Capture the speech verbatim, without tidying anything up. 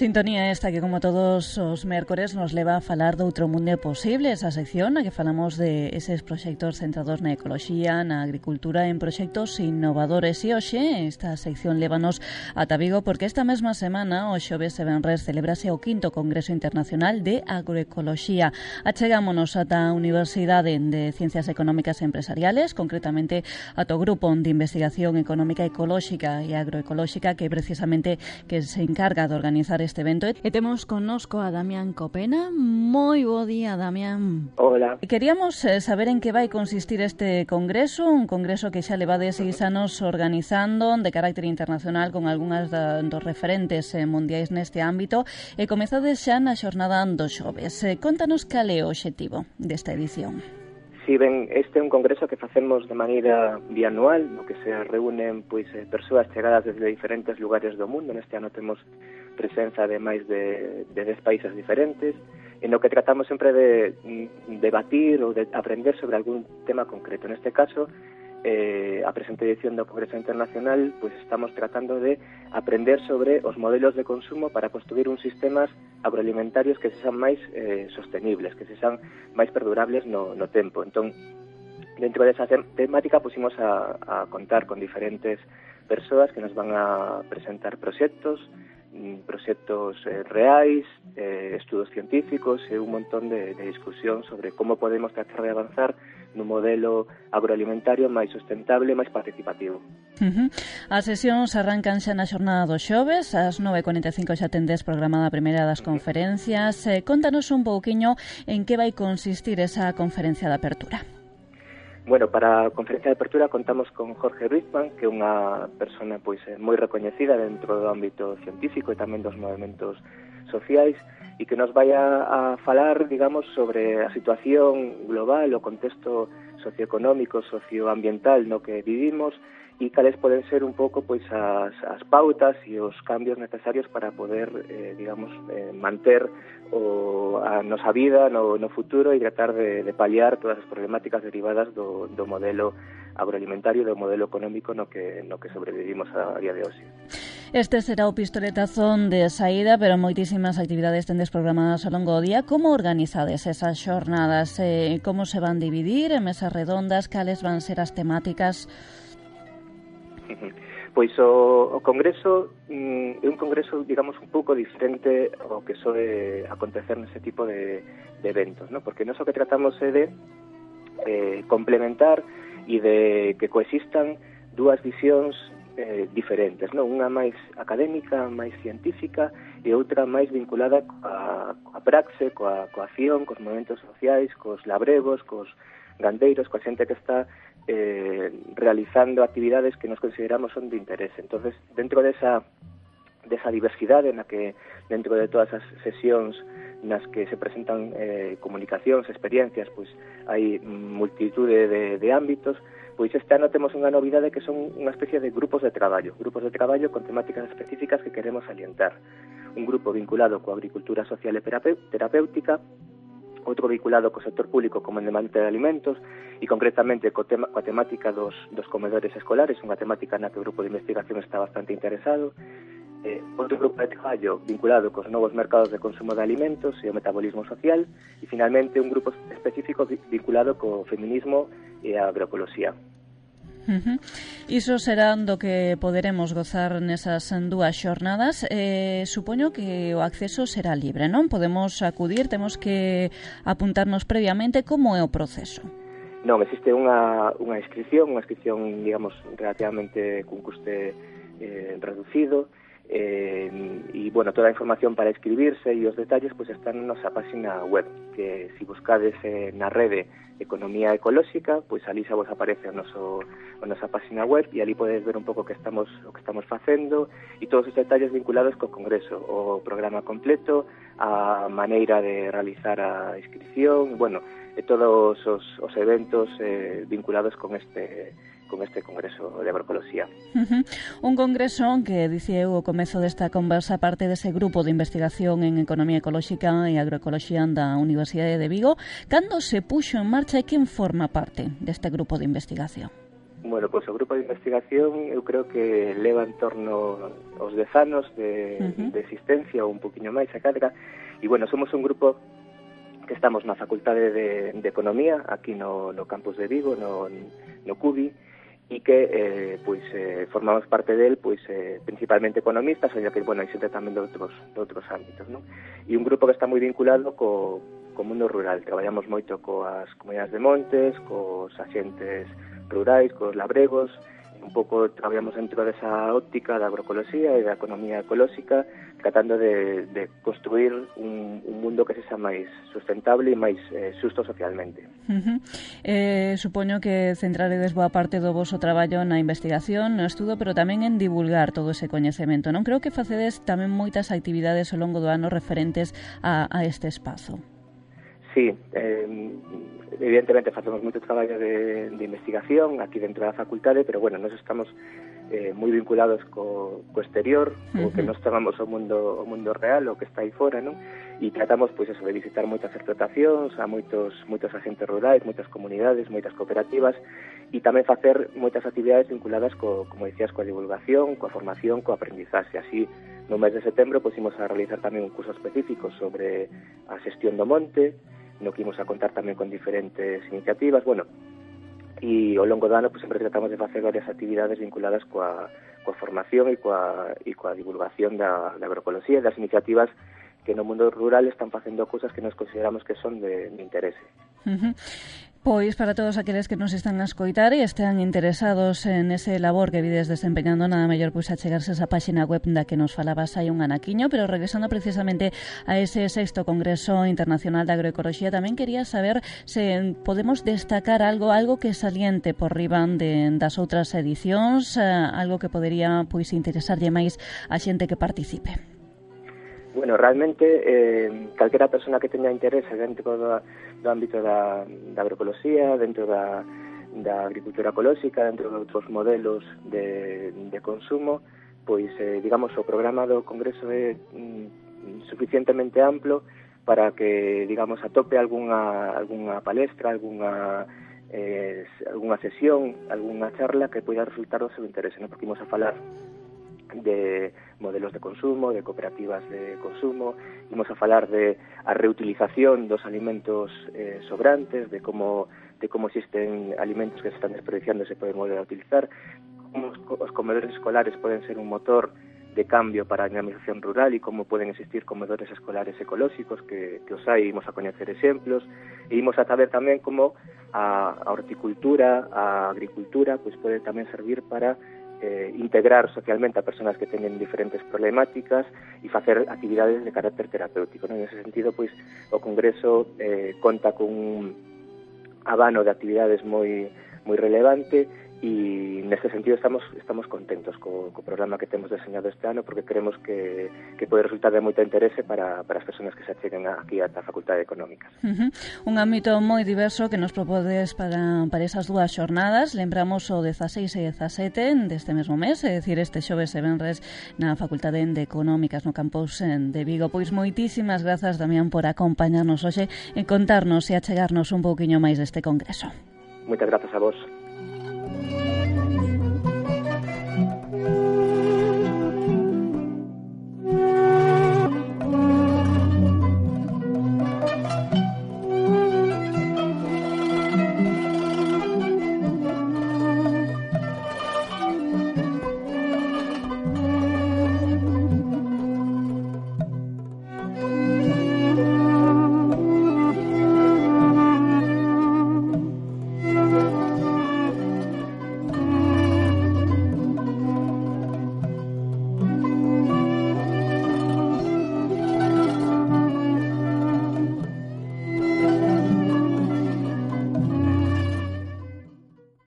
Sintonía esta que, como todos os mércores, nos leva a falar do outro mundo posible, esa sección na que falamos de eses proxectos centrados na ecoloxía, na agricultura, en proxectos innovadores. E hoxe esta sección lévanos ata Vigo porque esta mesma semana, o xoves e venres, celebrase o quinto Congreso Internacional de Agroecoloxía. Achegámonos ata a Universidade de Ciencias Económicas e Empresariales, concretamente ata o Grupo de Investigación Económica Ecolóxica e Agroecolóxica, que precisamente que se encarga de organizar este evento. E temos connosco a Damián Copena. Moi bo día, Damián. Hola. Queríamos eh, saber en que vai consistir este congreso, un congreso que xa leva de seis anos organizando de carácter internacional con algunhas da, dos referentes eh, mundiais neste ámbito, e comezades xa na xornada dos xoves. Eh, contanos cal é o obxectivo desta edición. Si ben, este é un congreso que facemos de maneira bianual, no que se reúnen pois persoas chegadas desde diferentes lugares do mundo. Neste ano temos presenza de máis de, de dez países diferentes, en no que tratamos sempre de debatir ou de aprender sobre algún tema concreto. Neste caso, eh, a presente edición do Congreso Internacional, pois estamos tratando de aprender sobre os modelos de consumo para construir uns sistemas agroalimentarios que sexan máis eh, sostenibles, que sexan máis perdurables no, no tempo. Entón, dentro desa temática pusimos a, a contar con diferentes persoas que nos van a presentar proxectos, proxectos eh, reais, eh, estudos científicos e un montón de, de discusión sobre como podemos tratar de avanzar nun modelo agroalimentario máis sustentable, máis participativo. Uh-huh. As sesións arrancan xa na xornada dos xoves, ás nove e cuarenta e cinco xa tendes programada a primeira das conferencias. Eh, contanos un pouquiño en que vai consistir esa conferencia de apertura. Bueno, para a conferencia de apertura contamos con Jorge Ruizman, que é unha persona pois moi recoñecida dentro do ámbito científico e tamén dos movementos sociais, e que nos vai a, a falar, digamos, sobre a situación global, o contexto socioeconómico, socioambiental no que vivimos, e cales poden ser un pouco pois as, as pautas e os cambios necesarios para poder, eh, digamos, eh, manter o, a nosa vida no, no futuro e tratar de, de paliar todas as problemáticas derivadas do, do modelo agroalimentario, do modelo económico no que, no que sobrevivimos a, a día de hoxe. Este será o pistoletazo de saída, pero moitísimas actividades tendes programadas ao longo do día. Como organizades esas xornadas? Eh, como se van dividir en mesas redondas? Cales van ser as temáticas? Pois o, o congreso mm, é un congreso, digamos, un pouco diferente ao que soe acontecer nese tipo de, de eventos, ¿no? Porque nós o que tratamos é de eh, complementar e de que coexistan dúas visións eh, diferentes, ¿no? Unha máis académica, máis científica, e outra máis vinculada coa, coa praxe, coa, coa acción, cos movementos sociais, cos labregos, cos gandeiros, coa xente que está eh, realizando actividades que nos consideramos son de interese. Entonces, dentro desa, desa diversidade na que, dentro de todas as sesións nas que se presentan eh, comunicacións, experiencias, pois hai multitude de, de ámbitos. Pois este ano temos unha novidade que son unha especie de grupos de traballo, grupos de traballo con temáticas específicas que queremos alientar. Un grupo vinculado coa agricultura social e terapéutica, outro vinculado co sector público como en demanda de alimentos e concretamente co tema, coa temática dos, dos comedores escolares, unha temática na que o grupo de investigación está bastante interesado. Eh, outro grupo de traballo vinculado cos novos mercados de consumo de alimentos e o metabolismo social, e finalmente un grupo específico vinculado co feminismo e a agroecoloxía. Uh-huh. Iso será do que poderemos gozar nesas dúas xornadas. Eh, supoño que o acceso será libre, non? Podemos acudir, temos que apuntarnos previamente. Como é o proceso? Non, existe unha, unha inscripción, unha inscripción, digamos, relativamente cun custe eh, reducido, eh, e, bueno, toda a información para inscribirse e os detalles pois están na nosa página web, que se buscades eh, na rede Economía Ecolóxica, pois ali xa vos aparece o noso, a nosa página web, e ali podes ver un pouco o que estamos, o que estamos facendo e todos os detalles vinculados co congreso, o programa completo, a maneira de realizar a inscripción, bueno, e todos os, os eventos eh, vinculados con este con este Congreso de Agroecoloxía. Uh-huh. Un congreso que, dicía eu ao comezo desta conversa, parte dese grupo de investigación en Economía Ecolóxica e Agroecoloxía da Universidade de Vigo. Cando se puxo en marcha e quen forma parte deste grupo de investigación? Bueno, pois o grupo de investigación eu creo que leva en torno aos dez anos de, uh-huh. de existencia ou un poquinho máis a cadra, e bueno, somos un grupo que estamos na Facultade de, de Economía aquí no, no campus de Vigo, no, no Cubi, e que eh, pois eh, formamos parte del pois eh, principalmente economistas, ou que bueno, hai xente tamén de outros de outros ámbitos, non? E un grupo que está moi vinculado co, co mundo rural. Traballamos moito coas comunidades de montes, cos axentes rurais, cos labregos, un pouco traballamos dentro desa óptica da agroecoloxía e da economía ecolóxica, tratando de, de construir un, un mundo que sexa máis sustentable e máis eh, xusto socialmente. Uh-huh. Eh, supoño que centraredes boa parte do voso traballo na investigación, no estudo, pero tamén en divulgar todo ese coñecemento. Non creo que facedes tamén moitas actividades ao longo do ano referentes a, a este espazo. Sí, eh, evidentemente facemos moito traballo de, de investigación aquí dentro da facultade, pero bueno, nós estamos eh, moi vinculados co, co exterior, uh-huh. o que nos chamamos o mundo o mundo real, o que está aí fora, non? E tratamos, pois, eso, de visitar moitas explotacións, a moitos moitos agentes rurais, moitas comunidades, moitas cooperativas, e tamén facer moitas actividades vinculadas, co, como dicías, coa divulgación, coa formación, coa aprendizaxe. Así, no mes de setembro, pois, imos a realizar tamén un curso específico sobre a xestión do monte, no que imos a contar tamén con diferentes iniciativas, bueno, e ao longo do ano pues, sempre tratamos de facer varias actividades vinculadas coa, coa formación e coa, e coa divulgación da, da agroecoloxía e das iniciativas que no mundo rural están facendo cousas que nos consideramos que son de, de interese. Uh-huh. Pois para todos aqueles que nos están a escoitar e están interesados en ese labor que vides desempeñando, nada mellor pois achegarse a esa páxina web da que nos falabas hai un anaquiño, pero regresando precisamente a ese sexto Congreso Internacional de Agroecoloxía, tamén quería saber se podemos destacar algo algo que saliente por riba de, das outras edicións, algo que podería pois interesarlle máis a xente que participe. Bueno, realmente, eh, calquera persona que teña interese dentro do, do ámbito da, da agroecoloxía, dentro da, da agricultura ecolóxica, dentro de outros modelos de, de consumo, pois, eh, digamos, o programa do Congreso é mm, suficientemente amplo para que, digamos, atope algunha, algunha palestra, algunha, eh, algunha sesión, algunha charla que poida resultar do seu interese, ¿no? Porque imos a falar de modelos de consumo, de cooperativas de consumo, imos a falar de a reutilización dos alimentos eh, sobrantes, de como de como existen alimentos que se están desperdiciando e se poden volver a utilizar, como os, os comedores escolares poden ser un motor de cambio para a dinamización rural e como poden existir comedores escolares ecolóxicos que, que os hai, imos a coñecer exemplos e imos a saber tamén como a, a horticultura, a agricultura, pois pode tamén servir para Eh, integrar socialmente a persoas que teñen diferentes problemáticas e facer actividades de carácter terapéutico, ¿no? En ese sentido, pois, o Congreso eh, conta con un abano de actividades moi moi relevante e neste sentido estamos estamos contentos co, co programa que temos deseñado este ano porque creemos que, que pode resultar de moito interese para, para as persoas que se acheguen aquí a a Facultade de Económicas. Uh-huh. Un ámbito moi diverso que nos propodes para, para esas dúas xornadas. Lembramos o dezaseis e dezasete deste mesmo mes, é dicir, este xoves e venres na Facultade de Económicas no campus de Vigo. Pois moitísimas grazas, Damián, por acompañarnos hoxe e contarnos e achegarnos un pouquiño máis deste congreso. Moitas grazas a vos.